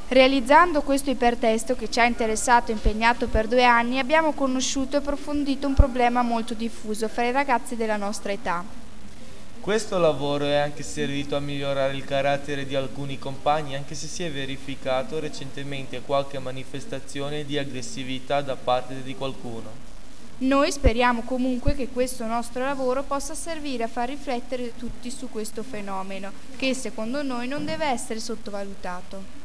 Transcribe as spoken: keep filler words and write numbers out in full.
Realizzando questo ipertesto che ci ha interessato e impegnato per due anni, abbiamo conosciuto e approfondito un problema molto diffuso fra i ragazzi della nostra età. Questo lavoro è anche servito a migliorare il carattere di alcuni compagni, anche se si è verificato recentemente qualche manifestazione di aggressività da parte di qualcuno. Noi speriamo comunque che questo nostro lavoro possa servire a far riflettere tutti su questo fenomeno, che secondo noi non deve essere sottovalutato.